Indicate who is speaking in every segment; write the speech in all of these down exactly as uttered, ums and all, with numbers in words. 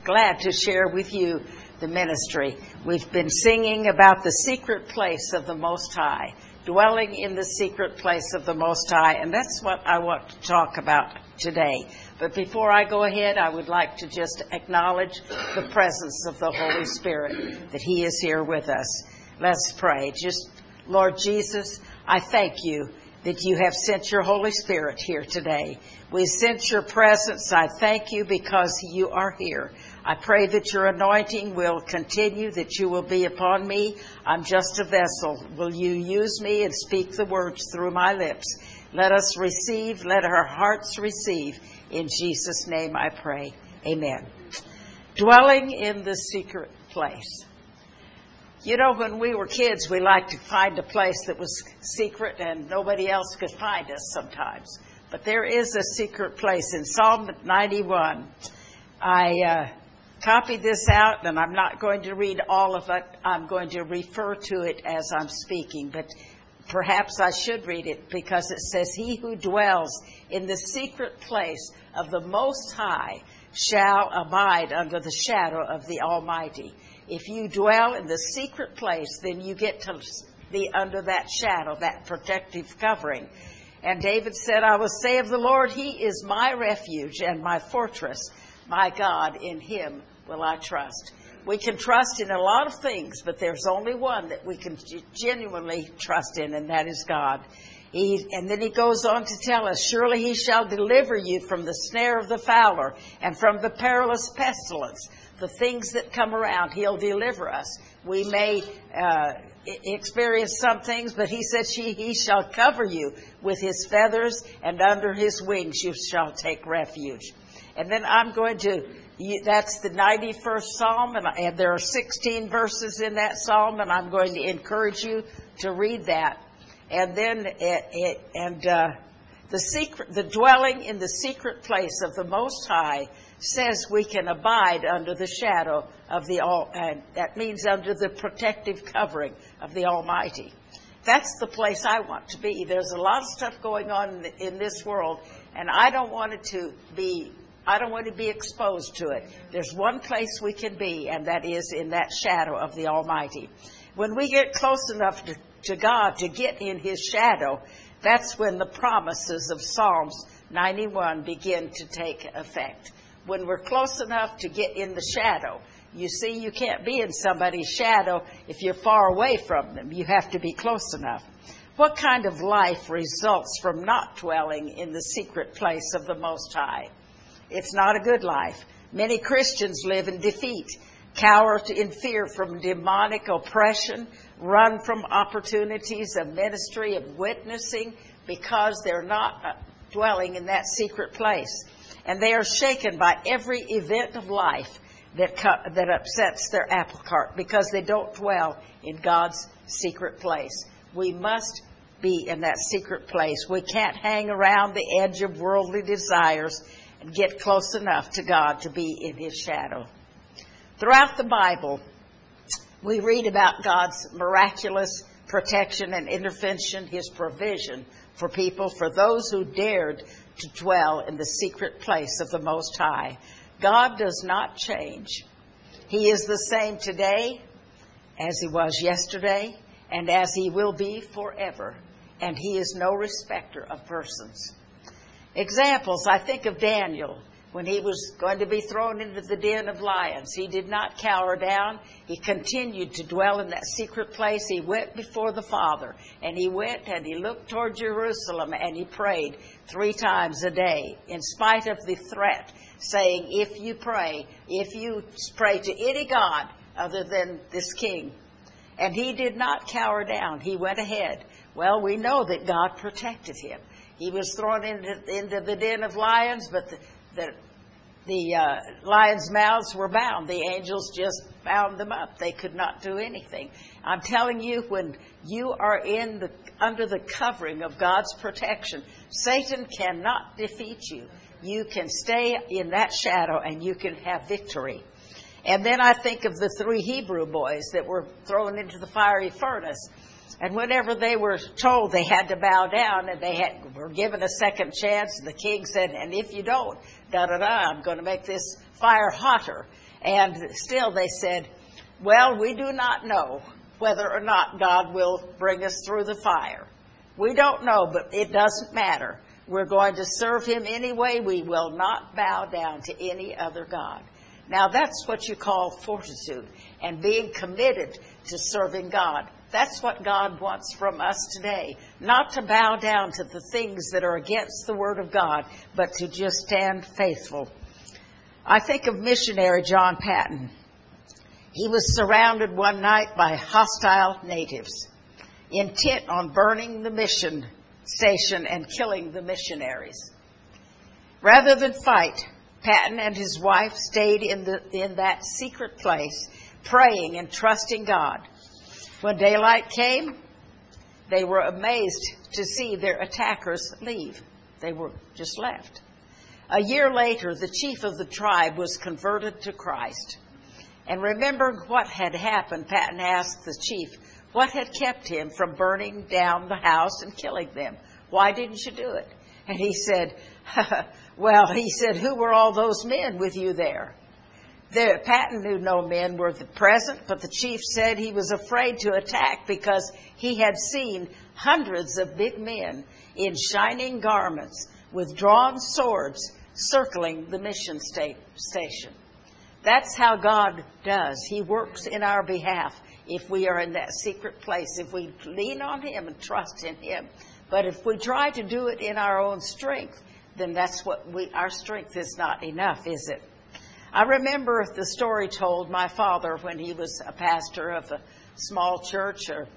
Speaker 1: glad to share with you the ministry. We've been singing about the secret place of the Most High, dwelling in the secret place of the Most High, and that's what I want to talk about today. But before I go ahead, I would like to just acknowledge the presence of the Holy Spirit, that He is here with us. Let's pray. Just, Lord Jesus, I thank you that you have sent your Holy Spirit here today. We sense your presence. I thank you because you are here. I pray that your anointing will continue, that you will be upon me. I'm just a vessel. Will you use me and speak the words through my lips? Let us receive, let our hearts receive. In Jesus' name I pray. Amen. Dwelling in the secret place. You know, when we were kids, we liked to find a place that was secret and nobody else could find us sometimes. But there is a secret place. In Psalm ninety-one, I uh, copied this out, and I'm not going to read all of it. I'm going to refer to it as I'm speaking. But perhaps I should read it because it says, "He who dwells in the secret place of the Most High shall abide under the shadow of the Almighty." If you dwell in the secret place, then you get to be under that shadow, that protective covering. And David said, "I will say of the Lord, He is my refuge and my fortress. My God, in Him will I trust." We can trust in a lot of things, but there's only one that we can genuinely trust in, and that is God. He, and then he goes on to tell us, "Surely He shall deliver you from the snare of the fowler and from the perilous pestilence." The things that come around, He'll deliver us. We may uh, experience some things, but He said she, He shall cover you with His feathers, and under His wings you shall take refuge. And then I'm going to, that's the ninety-first Psalm, and, and there are sixteen verses in that Psalm, and I'm going to encourage you to read that. And then, it, it, and uh, the secret, the dwelling in the secret place of the Most High says we can abide under the shadow of the all, and that means under the protective covering of the Almighty. That's the place I want to be. There's a lot of stuff going on in, in this world, and I don't want it to be, I don't want to be exposed to it. There's one place we can be, and that is in that shadow of the Almighty. When we get close enough to, to God to get in His shadow, that's when the promises of Psalms ninety-one begin to take effect. When we're close enough to get in the shadow. You see, you can't be in somebody's shadow if you're far away from them. You have to be close enough. What kind of life results from not dwelling in the secret place of the Most High? It's not a good life. Many Christians live in defeat, cower in fear from demonic oppression, run from opportunities of ministry, of witnessing, because they're not dwelling in that secret place. And they are shaken by every event of life that co- that upsets their apple cart because they don't dwell in God's secret place. We must be in that secret place. We can't hang around the edge of worldly desires and get close enough to God to be in His shadow. Throughout the Bible, we read about God's miraculous protection and intervention, His provision for people, for those who dared to dwell in the secret place of the Most High. God does not change. He is the same today as He was yesterday and as He will be forever. And He is no respecter of persons. Examples, I think of Daniel. When he was going to be thrown into the den of lions, he did not cower down. He continued to dwell in that secret place. He went before the Father, and he went and he looked toward Jerusalem, and he prayed three times a day, in spite of the threat, saying, if you pray, if you pray to any god other than this king. And he did not cower down. He went ahead. Well, we know that God protected him. He was thrown into, into the den of lions, but the, the The uh, lions' mouths were bound. The angels just bound them up. They could not do anything. I'm telling you, when you are in the under the covering of God's protection, Satan cannot defeat you. You can stay in that shadow and you can have victory. And then I think of the three Hebrew boys that were thrown into the fiery furnace. And whenever they were told they had to bow down and they had, were given a second chance, the king said, and if you don't, da-da-da, I'm going to make this fire hotter. And still they said, well, we do not know whether or not God will bring us through the fire. We don't know, but it doesn't matter. We're going to serve him anyway. We will not bow down to any other God. Now, that's what you call fortitude and being committed to serving God. That's what God wants from us today. Not to bow down to the things that are against the Word of God, but to just stand faithful. I think of missionary John Paton. He was surrounded one night by hostile natives, intent on burning the mission station and killing the missionaries. Rather than fight, Paton and his wife stayed in the in that secret place, praying and trusting God. When daylight came, they were amazed to see their attackers leave. They were just left. A year later, the chief of the tribe was converted to Christ. And remembering what had happened, Paton asked the chief, what had kept him from burning down the house and killing them? Why didn't you do it? And he said, well, he said, who were all those men with you there? The, Paton knew no men were present, but the chief said he was afraid to attack because he had seen hundreds of big men in shining garments with drawn swords circling the mission state, station. That's how God does. He works in our behalf if we are in that secret place, if we lean on him and trust in him. But if we try to do it in our own strength, then that's what we, our strength is not enough, is it? I remember the story told my father when he was a pastor of a small church. Or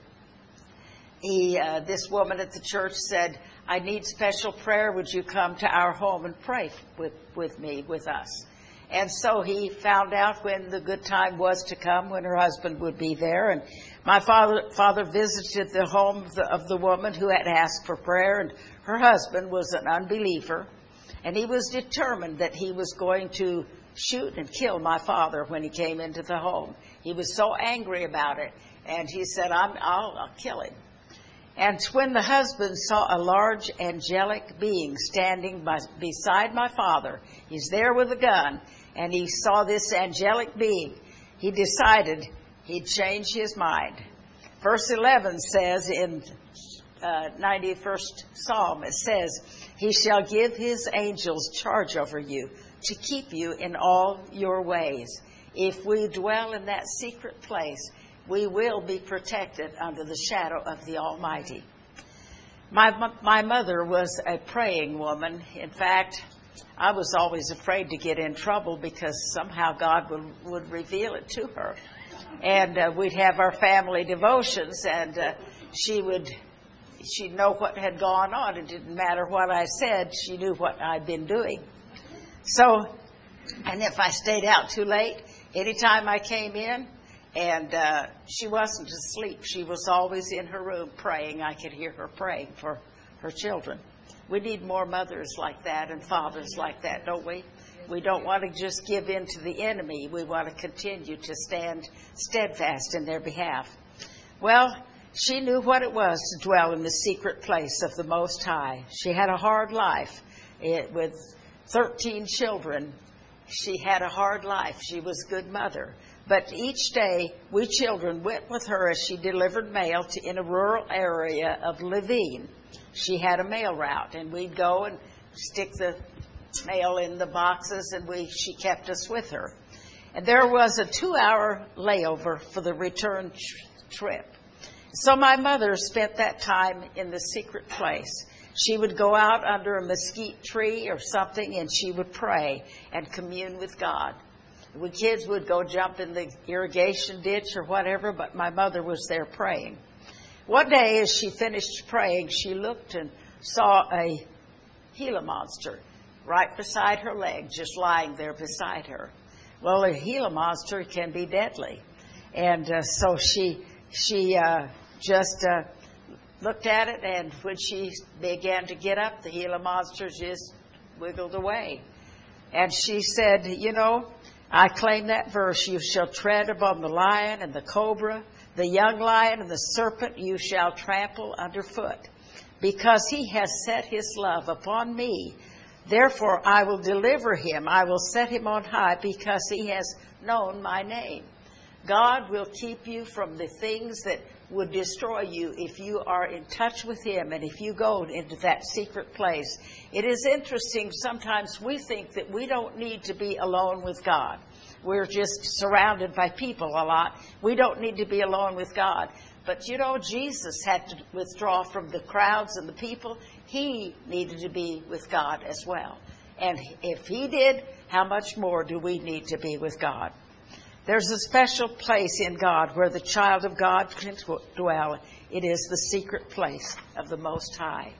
Speaker 1: he, uh, this woman at the church said, I need special prayer. Would you come to our home and pray with, with me, with us? And so he found out when the good time was to come, when her husband would be there. And my father father visited the home of the, of the woman who had asked for prayer, and her husband was an unbeliever. And he was determined that he was going to shoot and kill my father when he came into the home. He was so angry about it, and he said, I'm, I'll, I'll kill him. And when the husband saw a large angelic being standing by, beside my father, he's there with a gun, and he saw this angelic being, he decided he'd change his mind. Verse eleven says in uh, ninety-first Psalm, it says, he shall give his angels charge over you to keep you in all your ways. If we dwell in that secret place, we will be protected under the shadow of the Almighty. My, my mother was a praying woman. In fact, I was always afraid to get in trouble because somehow God would, would reveal it to her. And uh, we'd have our family devotions, and uh, she would, she'd know what had gone on. It didn't matter what I said. She knew what I'd been doing. So, and if I stayed out too late, anytime I came in, and uh, she wasn't asleep, she was always in her room praying. I could hear her praying for her children. We need more mothers like that and fathers like that, don't we? We don't want to just give in to the enemy. We want to continue to stand steadfast in their behalf. Well, she knew what it was to dwell in the secret place of the Most High. She had a hard life it, with thirteen children. She had a hard life. She was a good mother. But each day, we children went with her as she delivered mail to, in a rural area of Levine. She had a mail route, and we'd go and stick the mail in the boxes, and we she kept us with her. And there was a two-hour layover for the return tr- trip. So my mother spent that time in the secret place. She would go out under a mesquite tree or something, and she would pray and commune with God. We kids would go jump in the irrigation ditch or whatever, but my mother was there praying. One day, as she finished praying, she looked and saw a Gila monster right beside her leg, just lying there beside her. Well, a Gila monster can be deadly. And uh, so she she uh, just uh, looked at it, and when she began to get up, the Gila monster just wiggled away. And she said, you know, I claim that verse, you shall tread upon the lion and the cobra, the young lion and the serpent you shall trample underfoot. Because he has set his love upon me, Therefore I will deliver him. I will set him on high because he has known my name. God will keep you from the things that would destroy you if you are in touch with him and if you go into that secret place. It is interesting, sometimes we think that we don't need to be alone with God. We're just surrounded by people a lot. We don't need to be alone with God. But you know, Jesus had to withdraw from the crowds and the people. He needed to be with God as well. And if he did, how much more do we need to be with God? There's a special place in God where the child of God can dwell. It is the secret place of the Most High.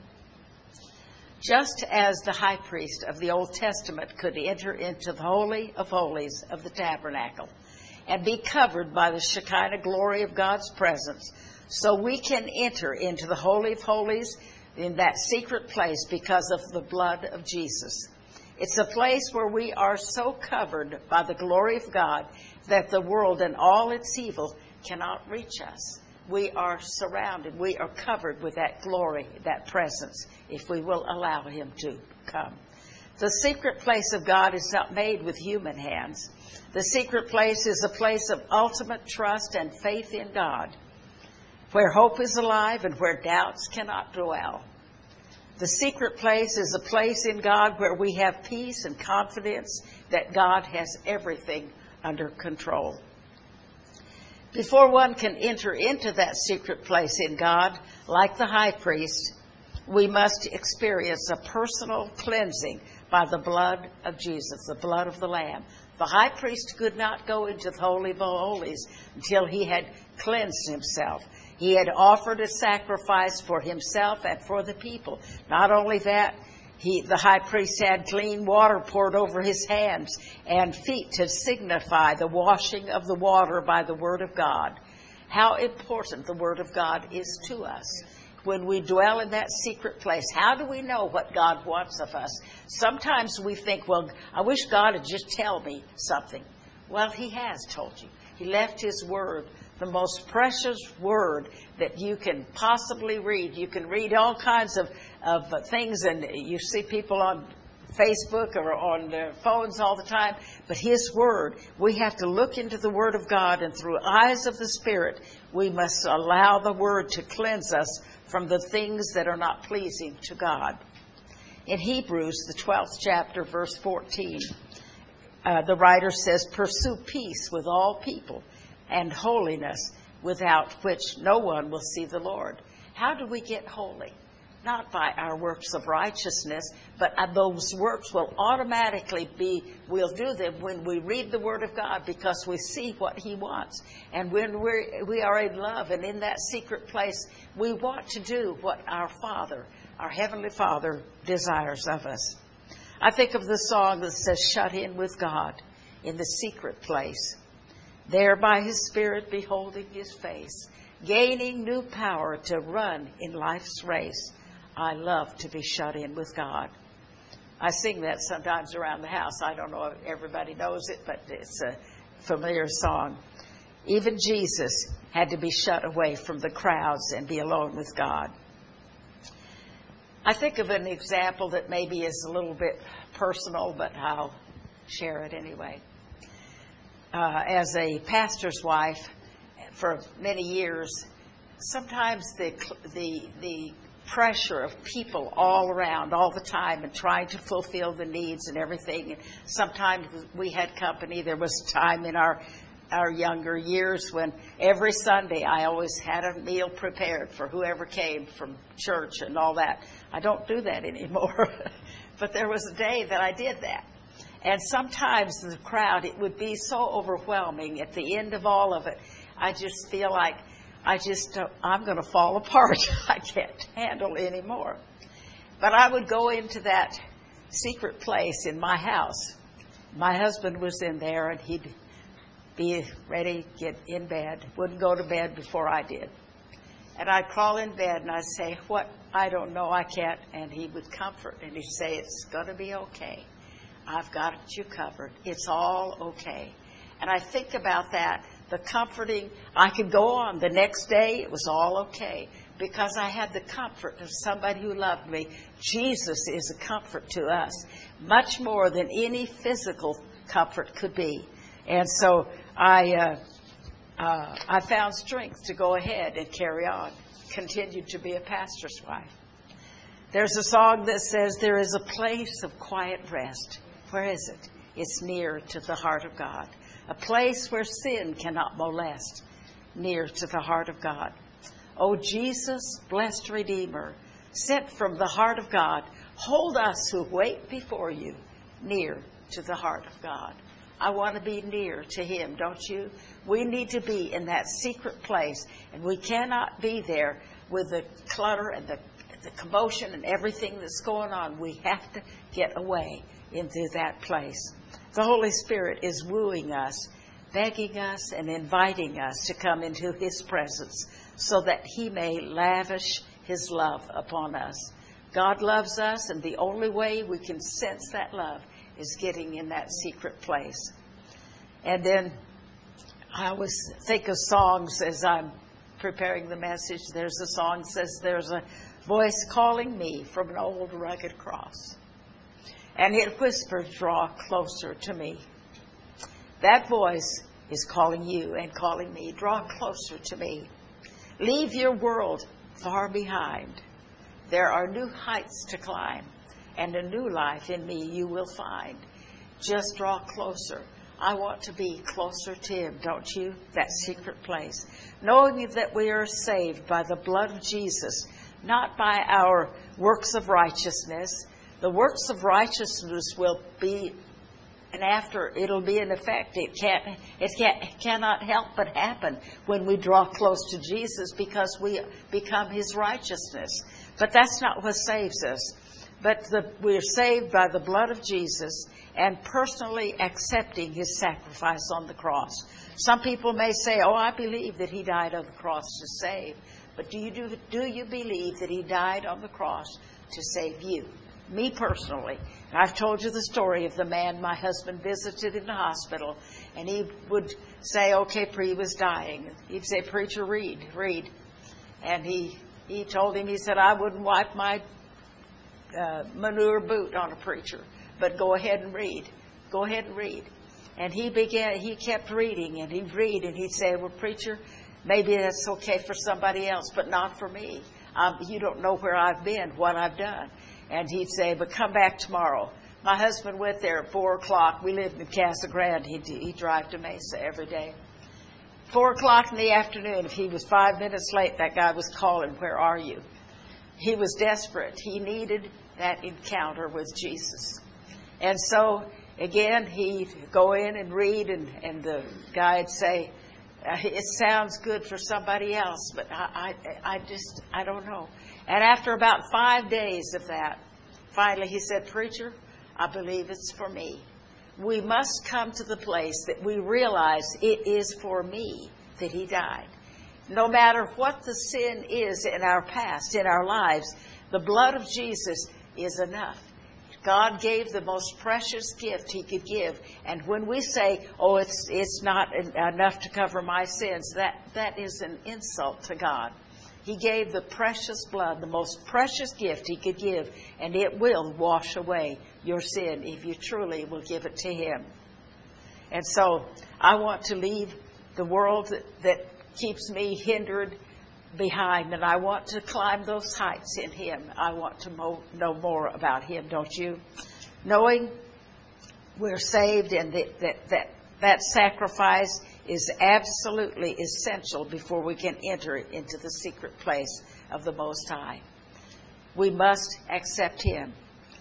Speaker 1: Just as the high priest of the Old Testament could enter into the Holy of Holies of the tabernacle and be covered by the Shekinah glory of God's presence, so we can enter into the Holy of Holies in that secret place because of the blood of Jesus. It's a place where we are so covered by the glory of God that the world and all its evil cannot reach us. We are surrounded. We are covered with that glory, that presence, if we will allow him to come. The secret place of God is not made with human hands. The secret place is a place of ultimate trust and faith in God, where hope is alive and where doubts cannot dwell. The secret place is a place in God where we have peace and confidence that God has everything under control. Before one can enter into that secret place in God, like the high priest, we must experience a personal cleansing by the blood of Jesus, the blood of the Lamb. The high priest could not go into the Holy of Holies until he had cleansed himself. He had offered a sacrifice for himself and for the people. Not only that, he, the high priest had clean water poured over his hands and feet to signify the washing of the water by the Word of God. How important the Word of God is to us. When we dwell in that secret place, how do we know what God wants of us? Sometimes we think, well, I wish God would just tell me something. Well, he has told you. He left his Word, the most precious Word that you can possibly read. You can read all kinds of, of things, and you see people on Facebook or on their phones all the time. But his Word, we have to look into the Word of God, and through eyes of the Spirit, we must allow the Word to cleanse us from the things that are not pleasing to God. In Hebrews, the twelfth chapter, verse fourteen, uh, the writer says, "Pursue peace with all people and holiness, without which no one will see the Lord." How do we get holy? Not by our works of righteousness, but those works will automatically be, we'll do them when we read the Word of God, because we see what he wants. And when we're, we are in love and in that secret place, we want to do what our Father, our Heavenly Father, desires of us. I think of the song that says, "Shut in with God in the secret place, there by his Spirit beholding his face, gaining new power to run in life's race. I love to be shut in with God." I sing that sometimes around the house. I don't know if everybody knows it, but it's a familiar song. Even Jesus had to be shut away from the crowds and be alone with God. I think of an example that maybe is a little bit personal, but I'll share it anyway. Uh, as a pastor's wife for many years, sometimes the the the pressure of people all around all the time and trying to fulfill the needs and everything. And sometimes we had company. There was a time in our our younger years when every Sunday I always had a meal prepared for whoever came from church and all that. I don't do that anymore. But there was a day that I did that. And sometimes the crowd, it would be so overwhelming. At the end of all of it, I just feel like I just, uh, I'm going to fall apart. I can't handle anymore. But I would go into that secret place in my house. My husband was in there, and he'd be ready to get in bed. Wouldn't go to bed before I did. And I'd crawl in bed, and I'd say, "What? I don't know. I can't." And he would comfort, and he'd say, "It's going to be okay. I've got you covered. It's all okay." And I think about that, the comforting. I could go on. The next day, it was all okay. because I had the comfort of somebody who loved me. Jesus is a comfort to us, much more than any physical comfort could be. And so I, uh, uh, I found strength to go ahead and carry on, continue to be a pastor's wife. There's a song that says, there is a place of quiet rest. Where is it? It's near to the heart of God. A place where sin cannot molest, near to the heart of God. O Jesus, blessed Redeemer, sent from the heart of God, hold us who wait before you, near to the heart of God. I want to be near to him, don't you? We need to be in that secret place, and we cannot be there with the clutter and the, the commotion and everything that's going on. We have to get away into that place. The Holy Spirit is wooing us, begging us, and inviting us to come into his presence so that he may lavish his love upon us. God loves us, and the only way we can sense that love is getting in that secret place. And then I always think of songs as I'm preparing the message. There's a song that says, there's a voice calling me from an old rugged cross, and it whispers, draw closer to me. That voice is calling you and calling me, draw closer to me. Leave your world far behind. There are new heights to climb, and a new life in me you will find. Just draw closer. I want to be closer to him, don't you? That secret place. Knowing that we are saved by the blood of Jesus, not by our works of righteousness. The works of righteousness will be, and after it'll be in effect. It can't, it can't, it cannot help but happen when we draw close to Jesus, because we become his righteousness. But that's not what saves us. But the, we're saved by the blood of Jesus and personally accepting his sacrifice on the cross. Some people may say, oh, I believe that he died on the cross to save. But do you, do, do you believe that he died on the cross to save you? Me personally. I've told you the story of the man my husband visited in the hospital, and he would say, okay, he was dying. He'd say, preacher, read, read. And he, he told him, he said, I wouldn't wipe my uh, manure boot on a preacher, but go ahead and read. Go ahead and read. And he began, he kept reading, and he'd read, and he'd say, well, preacher, maybe that's okay for somebody else, but not for me. Um, you don't know where I've been, what I've done. And he'd say, but come back tomorrow. My husband went there at four o'clock. We lived in Casa Grande. He'd, he'd drive to Mesa every day. Four o'clock in the afternoon, if he was five minutes late, that guy was calling, where are you? He was desperate. He needed that encounter with Jesus. And so, again, he'd go in and read, and, and the guy would say, it sounds good for somebody else, but I, I, I just, I don't know. And after about five days of that, finally he said, preacher, I believe it's for me. We must come to the place that we realize it is for me that he died. No matter what the sin is in our past, in our lives, the blood of Jesus is enough. God gave the most precious gift he could give. And when we say, oh, it's it's not enough to cover my sins, that, that is an insult to God. He gave the precious blood, the most precious gift he could give, and it will wash away your sin if you truly will give it to him. And so I want to leave the world that, that keeps me hindered behind, and I want to climb those heights in him. I want to mo- know more about him, don't you? Knowing we're saved, and that, that, that, that sacrifice is absolutely essential before we can enter into the secret place of the Most High. We must accept him.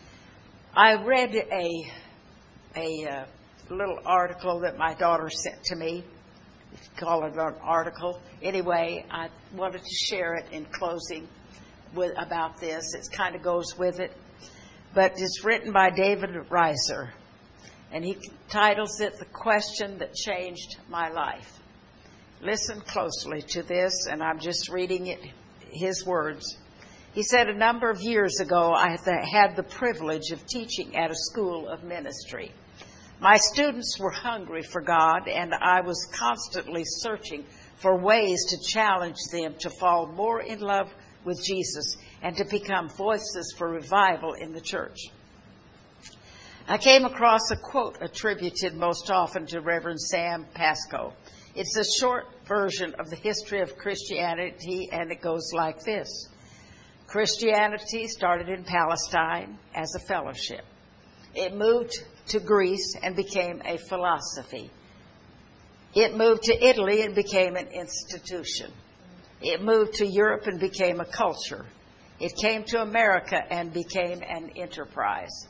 Speaker 1: I read a, a uh, little article that my daughter sent to me. Call it an article. Anyway, I wanted to share it in closing with, about this. It kind of goes with it. But it's written by David Reiser, and he titles it, The Question That Changed My Life. Listen closely to this, and I'm just reading it, his words. He said, a number of years ago, I had the privilege of teaching at a school of ministry. My students were hungry for God, and I was constantly searching for ways to challenge them to fall more in love with Jesus and to become voices for revival in the church. I came across a quote attributed most often to Reverend Sam Pasco. It's a short version of the history of Christianity, and it goes like this. Christianity started in Palestine as a fellowship. It moved to Greece and became a philosophy. It moved to Italy and became an institution. It moved to Europe and became a culture. It came to America and became an enterprise.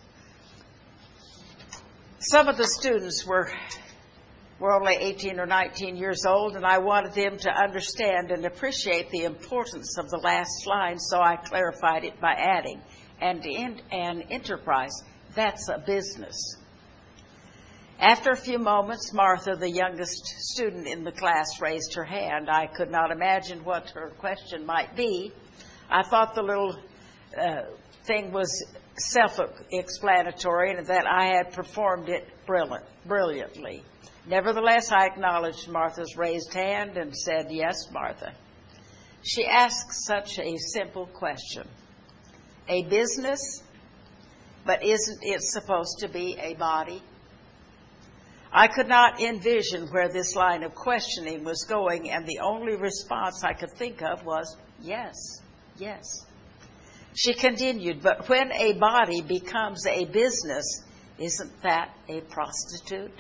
Speaker 1: Some of the students were, were only eighteen or nineteen years old, and I wanted them to understand and appreciate the importance of the last line, so I clarified it by adding, and in an enterprise, that's a business. After a few moments, Martha, the youngest student in the class, raised her hand. I could not imagine what her question might be. I thought the little uh, thing was self-explanatory and that I had performed it brilliant, brilliantly. Nevertheless, I acknowledged Martha's raised hand and said, "Yes, Martha." She asked such a simple question. A business, but isn't it supposed to be a body? I could not envision where this line of questioning was going, and the only response I could think of was, yes, yes. She continued, but when a body becomes a business, isn't that a prostitute?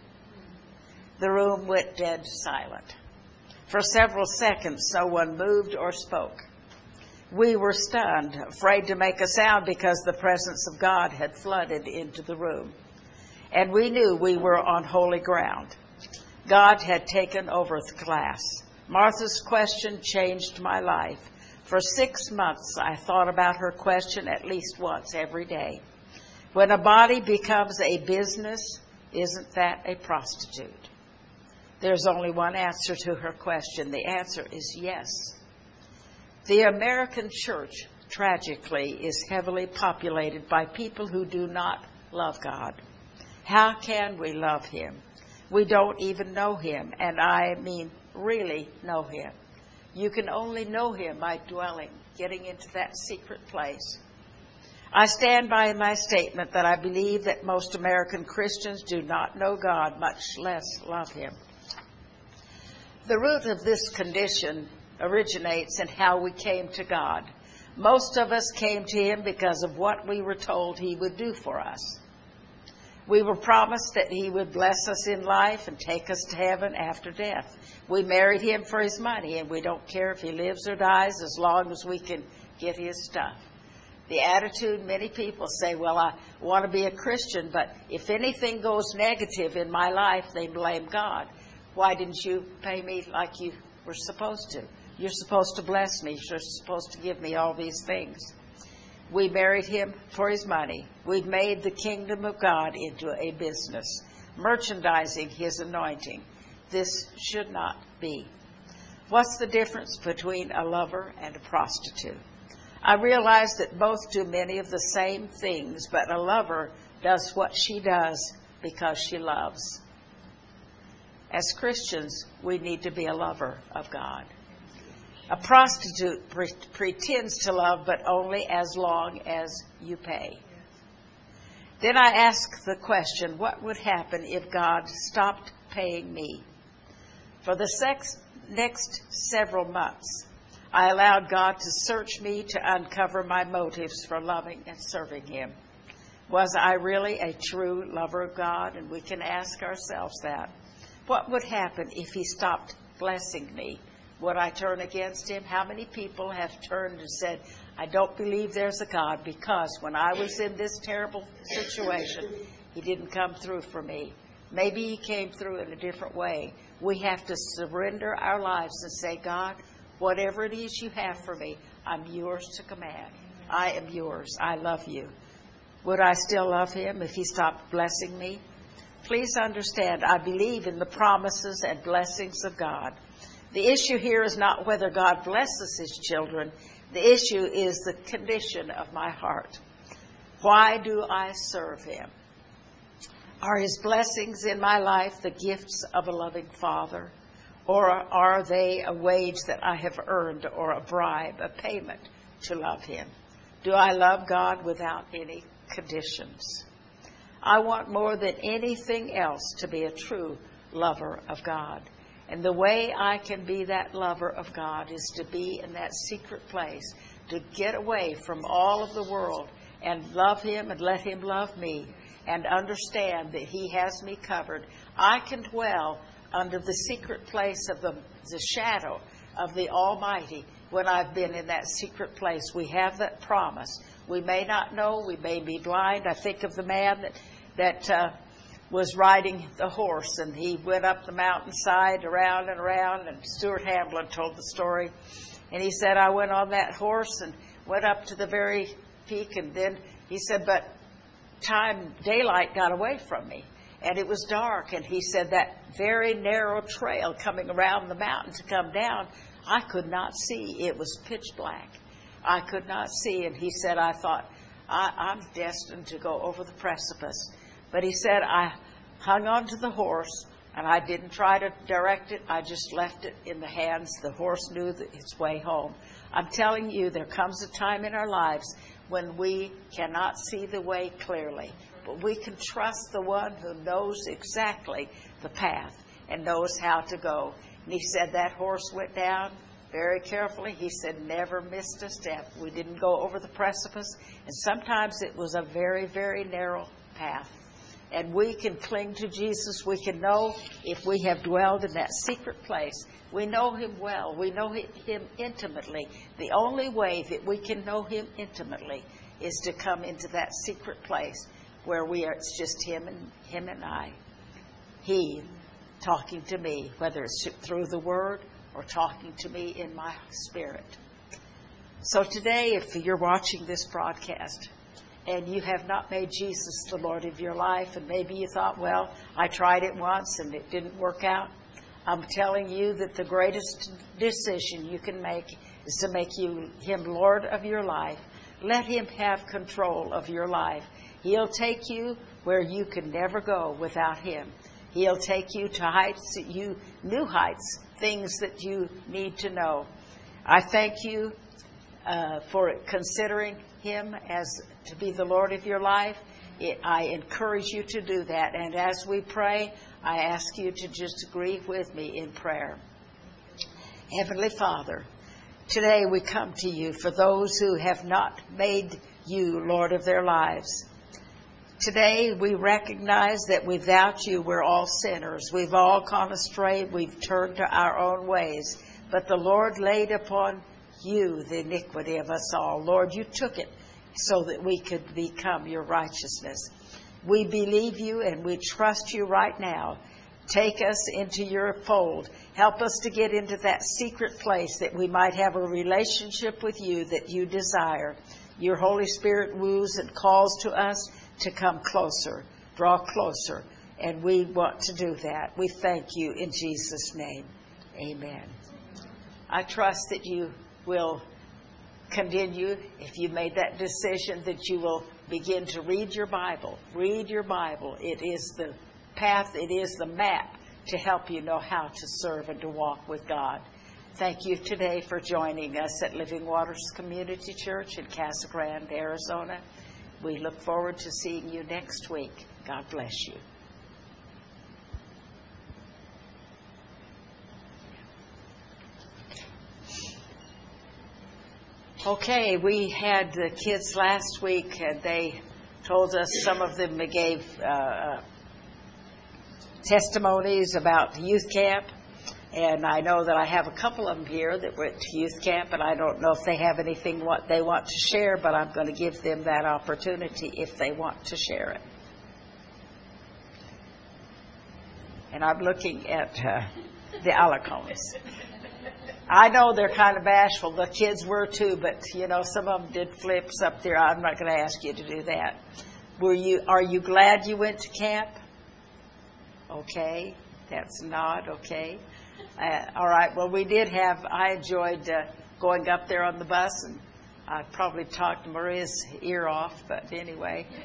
Speaker 1: The room went dead silent. For several seconds, no one moved or spoke. We were stunned, afraid to make a sound because the presence of God had flooded into the room. And we knew we were on holy ground. God had taken over the class. Martha's question changed my life. For six months, I thought about her question at least once every day. When a body becomes a business, isn't that a prostitute? There's only one answer to her question. The answer is yes. The American church, tragically, is heavily populated by people who do not love God. How can we love him? We don't even know him, and I mean really know him. You can only know him by dwelling, getting into that secret place. I stand by my statement that I believe that most American Christians do not know God, much less love him. The root of this condition originates in how we came to God. Most of us came to him because of what we were told he would do for us. We were promised that he would bless us in life and take us to heaven after death. We married him for his money, and we don't care if he lives or dies as long as we can get his stuff. The attitude, many people say, well, I want to be a Christian, but if anything goes negative in my life, they blame God. Why didn't you pay me like you were supposed to? You're supposed to bless me. You're supposed to give me all these things. We married him for his money. We've made the kingdom of God into a business, merchandising his anointing. This should not be. What's the difference between a lover and a prostitute? I realize that both do many of the same things, but a lover does what she does because she loves. As Christians, we need to be a lover of God. A prostitute pre- pretends to love, but only as long as you pay. Then I ask the question, what would happen if God stopped paying me? For the sex, next several months, I allowed God to search me to uncover my motives for loving and serving him. Was I really a true lover of God? And we can ask ourselves that. What would happen if he stopped blessing me? Would I turn against him? How many people have turned and said, I don't believe there's a God because when I was in this terrible situation, he didn't come through for me. Maybe he came through in a different way. We have to surrender our lives and say, God, whatever it is you have for me, I'm yours to command. I am yours. I love you. Would I still love him if he stopped blessing me? Please understand, I believe in the promises and blessings of God. The issue here is not whether God blesses his children. The issue is the condition of my heart. Why do I serve him? Are his blessings in my life the gifts of a loving Father? Or are they a wage that I have earned, or a bribe, a payment to love him? Do I love God without any conditions? I want more than anything else to be a true lover of God. And the way I can be that lover of God is to be in that secret place, to get away from all of the world and love him and let him love me and understand that he has me covered. I can dwell under the secret place of the, the shadow of the Almighty when I've been in that secret place. We have that promise. We may not know. We may be blind. I think of the man that, that uh, was riding the horse, and he went up the mountainside around and around, and Stuart Hamblin told the story. And he said, I went on that horse and went up to the very peak, and then he said, but time, daylight got away from me, and it was dark. And he said that very narrow trail coming around the mountain to come down, I could not see. It was pitch black. I could not see. And he said, I thought, I, I'm destined to go over the precipice. But he said, I hung on to the horse, and I didn't try to direct it. I just left it in the hands. The horse knew its way home. I'm telling you, there comes a time in our lives when we cannot see the way clearly. But we can trust the one who knows exactly the path and knows how to go. And he said that horse went down very carefully. He said never missed a step. We didn't go over the precipice. And sometimes it was a very, very narrow path. And we can cling to Jesus. We can know if we have dwelled in that secret place. We know him well. We know him intimately. The only way that we can know him intimately is to come into that secret place where we are, it's just him and him and I. He talking to me, whether it's through the word or talking to me in my spirit. So today, if you're watching this broadcast and you have not made Jesus the Lord of your life, and maybe you thought, well, I tried it once and it didn't work out, I'm telling you that the greatest decision you can make is to make you him Lord of your life. Let him have control of your life. He'll take you where you can never go without him. He'll take you to heights that you, new heights, things that you need to know. I thank you uh, for considering him as to be the Lord of your life. It, I encourage you to do that. And as we pray, I ask you to just agree with me in prayer. Heavenly Father, today we come to you for those who have not made you Lord of their lives. Today we recognize that without you we're all sinners. We've all gone astray. We've turned to our own ways. But the Lord laid upon you the iniquity of us all. Lord, you took it so that we could become your righteousness. We believe you and we trust you right now. Take us into your fold. Help us to get into that secret place that we might have a relationship with you that you desire. Your Holy Spirit woos and calls to us to come closer, draw closer, and we want to do that. We thank you in Jesus' name. Amen. I trust that you will continue, if you made that decision, that you will begin to read your Bible. Read your Bible. It is the path, it is the map to help you know how to serve and to walk with God. Thank you today for joining us at Living Waters Community Church in Casa Grande, Arizona. We look forward to seeing you next week. God bless you. Okay, we had the kids last week, and they told us, some of them gave uh, testimonies about youth camp. And I know that I have a couple of them here that went to youth camp, and I don't know if they have anything what they want to share, but I'm going to give them that opportunity if they want to share it. And I'm looking at uh, the Alacones. I know they're kind of bashful. The kids were too, but you know, some of them did flips up there. I'm not going to ask you to do that. Were you? Are you glad you went to camp? Okay, that's a nod. Okay. Uh, all right. Well, we did have. I enjoyed uh, going up there on the bus, and I probably talked Maria's ear off. But anyway.